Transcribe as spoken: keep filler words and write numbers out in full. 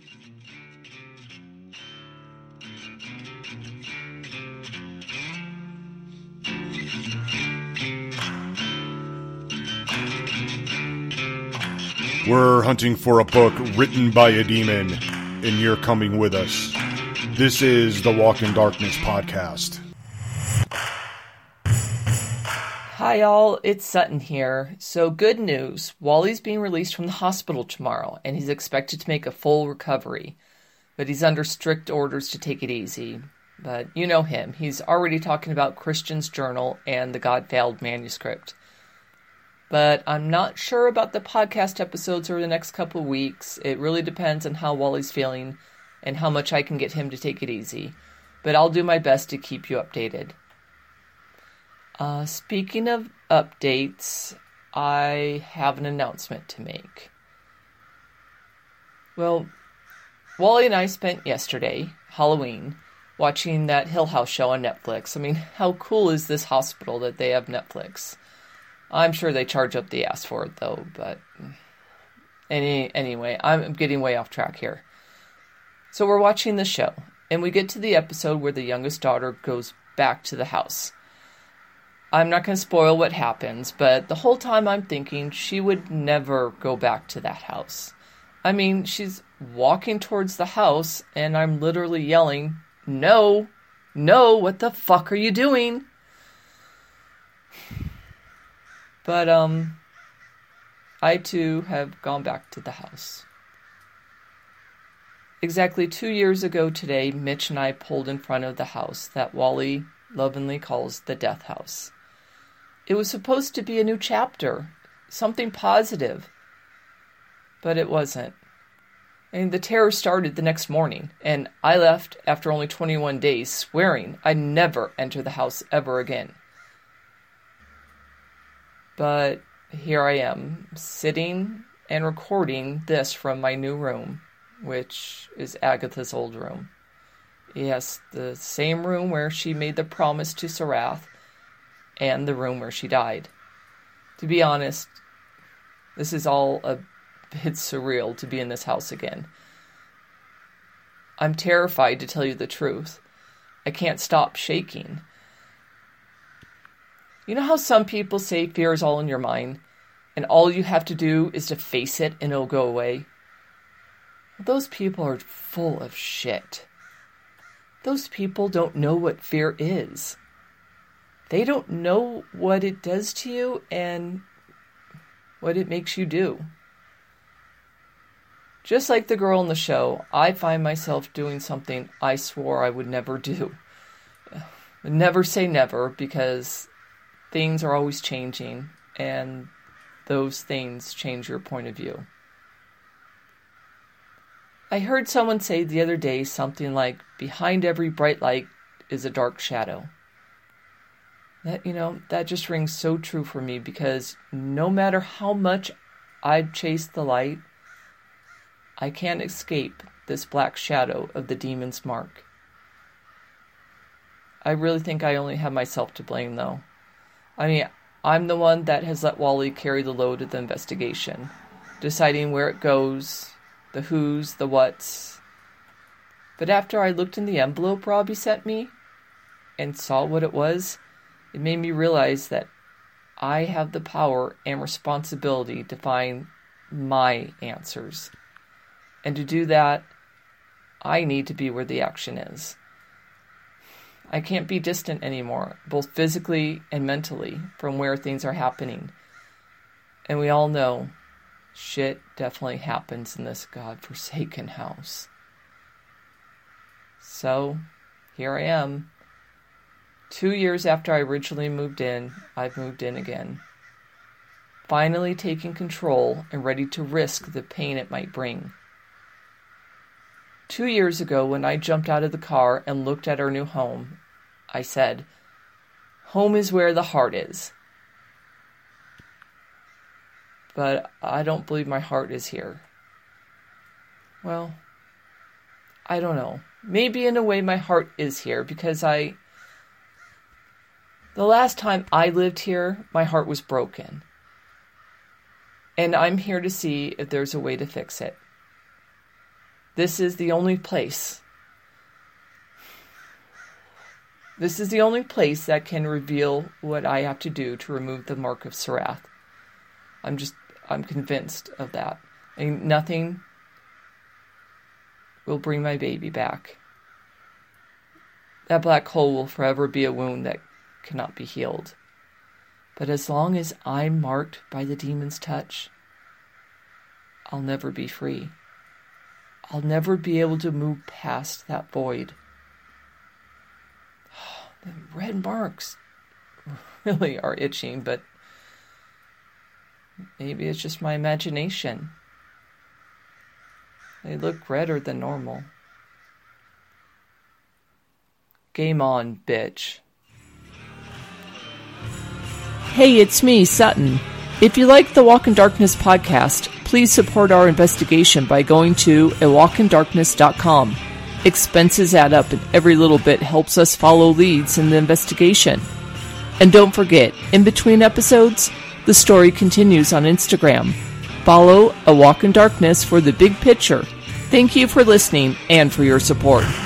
We're hunting for a book written by a demon, and you're coming with us. This is the Walk in Darkness podcast. Hi y'all, it's Sutton here. So good news, Wally's being released from the hospital tomorrow, and he's expected to make a full recovery. But he's under strict orders to take it easy. But you know him, he's already talking about Christian's journal and the God-Veiled manuscript. But I'm not sure about the podcast episodes over the next couple of weeks. It really depends on how Wally's feeling and how much I can get him to take it easy. But I'll do my best to keep you updated. Uh, speaking of updates, I have an announcement to make. Well, Wally and I spent yesterday, Halloween, watching that Hill House show on Netflix. I mean, how cool is this hospital that they have Netflix? I'm sure they charge up the ass for it, though, but any anyway, I'm getting way off track here. So we're watching the show, and we get to the episode where the youngest daughter goes back to the house. I'm not going to spoil what happens, but the whole time I'm thinking she would never go back to that house. I mean, she's walking towards the house, and I'm literally yelling, "No! No! What the fuck are you doing?" But, um, I too have gone back to the house. Exactly two years ago today, Mitch and I pulled in front of the house that Wally lovingly calls the Death House. It was supposed to be a new chapter, something positive, but it wasn't. And the terror started the next morning, and I left after only twenty-one days, swearing I'd never enter the house ever again. But here I am, sitting and recording this from my new room, which is Agatha's old room. Yes, the same room where she made the promise to Sarath, and the room where she died. To be honest, this is all a bit surreal to be in this house again. I'm terrified, to tell you the truth. I can't stop shaking. You know how some people say fear is all in your mind, and all you have to do is to face it and it'll go away? Those people are full of shit. Those people don't know what fear is. They don't know what it does to you and what it makes you do. Just like the girl in the show, I find myself doing something I swore I would never do. Never say never, because things are always changing, and those things change your point of view. I heard someone say the other day something like, behind every bright light is a dark shadow. That, you know, that just rings so true for me, because no matter how much I chase the light, I can't escape this black shadow of the demon's mark. I really think I only have myself to blame, though. I mean, I'm the one that has let Wally carry the load of the investigation, deciding where it goes, the who's, the what's. But after I looked in the envelope Robbie sent me and saw what it was, it made me realize that I have the power and responsibility to find my answers. And to do that, I need to be where the action is. I can't be distant anymore, both physically and mentally, from where things are happening. And we all know shit definitely happens in this godforsaken house. So, here I am. Two years after I originally moved in, I've moved in again. Finally taking control and ready to risk the pain it might bring. Two years ago, when I jumped out of the car and looked at our new home, I said, "Home is where the heart is." But I don't believe my heart is here. Well, I don't know. Maybe in a way my heart is here, because I... The last time I lived here, my heart was broken. And I'm here to see if there's a way to fix it. This is the only place. This is the only place that can reveal what I have to do to remove the mark of Surath. I'm just, I'm convinced of that. And nothing will bring my baby back. That black hole will forever be a wound that cannot be healed. But as long as I'm marked by the demon's touch, I'll never be free. I'll never be able to move past that void. The red marks really are itching, but maybe it's just my imagination. They look redder than normal. Game on, bitch. Hey, it's me, Sutton. If you like the Walk in Darkness podcast, please support our investigation by going to a walk in darkness dot com. Expenses add up, and every little bit helps us follow leads in the investigation. And don't forget, in between episodes, the story continues on Instagram. Follow A Walk in Darkness for the big picture. Thank you for listening and for your support.